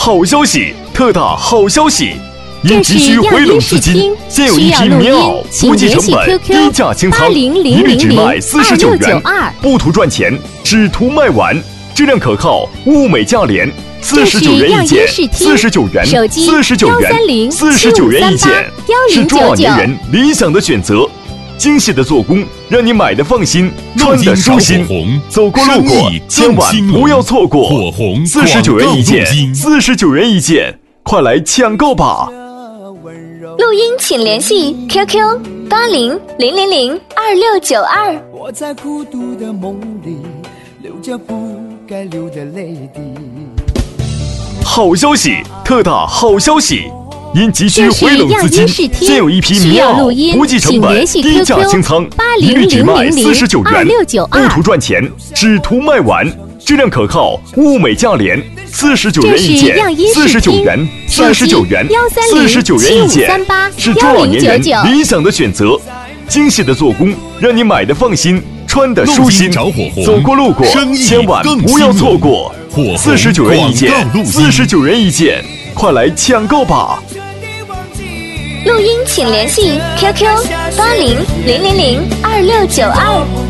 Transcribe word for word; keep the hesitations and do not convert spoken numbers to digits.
好消息，特大好消息！因急需回笼资金，现有一批棉袄，不计成本，低价清仓，一律只卖四十九元，不图赚钱，只图卖完，质量可靠，物美价廉。四十九元一件，四十九元，四十九元，四十九元一件，是中老年人理想的选择。精细的做工，让你买的放心，穿的舒心。走过路过，千万不要错过。四十九元一件，四十九元一件，快来抢购吧！ 录音请联系 Q Q 八零零零零二六九二。 我在孤独的梦里流着不该流的泪滴。 好消息，特大好消息！因急需回笼资金，现有一批棉袄，不计成本，低价清仓，一律只卖四十九元，不图赚钱，只图卖完，质量可靠，物美价廉。四十九元一件，四十九元，四十九元，四十九元一件，是中老年人理想的选择。精细的做工，让你买的放心，穿的舒心。走过路过，千万不要错过。四十九元一件，四十九元一件，快来抢购吧！ 录音请联系 Q Q 八零零零零二六九二。